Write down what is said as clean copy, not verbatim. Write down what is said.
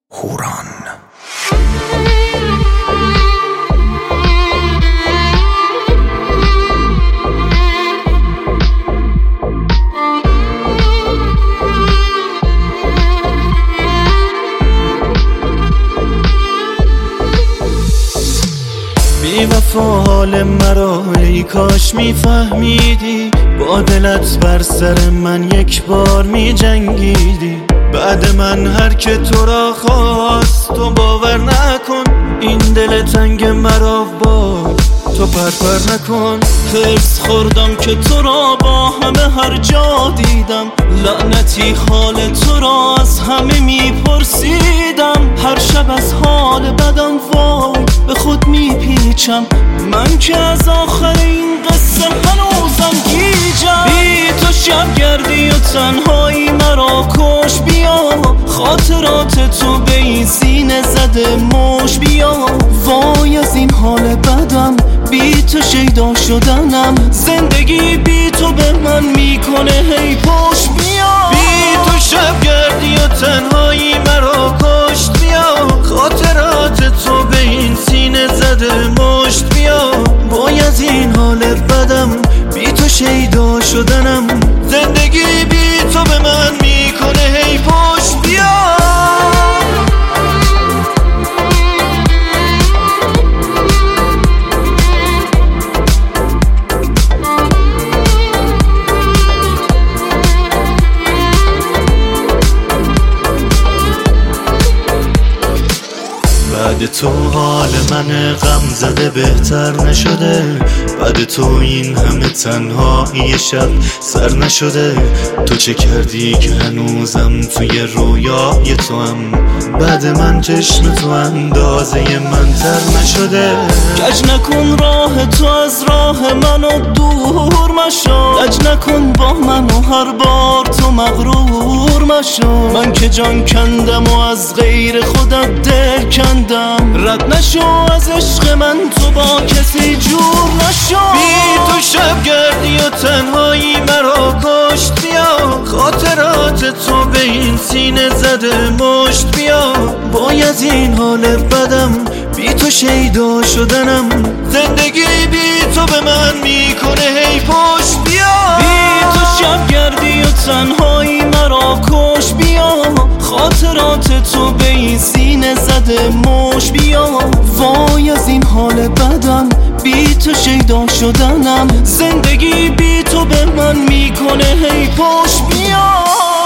هوران. بی وفا حال مرا ای کاش میفهمیدی، با دلت بر سر من یک بار می جنگیدی. بعد من هر که تو را خواست تو باور نکن، این دل تنگ مرا با تو پر نکن. حرص خوردم که تو را با همه هر جا دیدم، لعنتی حال تو را از همه میپرسیدم. هر شب از حال بدم وای به خود میپیچم، من که از آخر این قصه هنوزم گیجم. بی تو شب گردی و تنهایی مرا کش، بیا خاطرات تو به این سینه زده مش. بیا وای از این حال بدم، بی تو شیدا شدنم. زندگی بی تو به من میکنه هی پشت. بیا بی تو شب گردی و تنهایی مرا کشت، بیا خاطرات تو به این سینه زده مشت. بیا وای از این حال بدم، بی تو شیدا شدنم. زندگی بی تو به من میکنه هی پشت. بیا بعد تو حال من غم زده بهتر نشده، بعد تو این همه تنهایی شب سر نشده. تو چه کردی که هنوزم توی رویای تو هم، بعد من چشم تو اندازه من تر نشده. کج نکن راه تو از راه منو دور مشو، کج نکن با منو هر بار تو مغرور مشو. من که جان کندم و از غیر خودت دل کندم، رد نشو از عشق من تو با کسی جور نشو. بی تو شب گردی و تنهایی مرا کشت، بیا خاطرات تو به این سینه زده مشت. بیا وای از این حال بدم، بی تو شیدا شدنم. زندگی بی تو به من میکنه هی پشت. بیا بی تو شب گردی و تنهایی مرا کش، بیا خاطرات تو به این سینه زده مش. بیا وای از این حال بدم، بی تو شیدا شدنم. زندگی بی تو به من میکنه هی پشت. بیا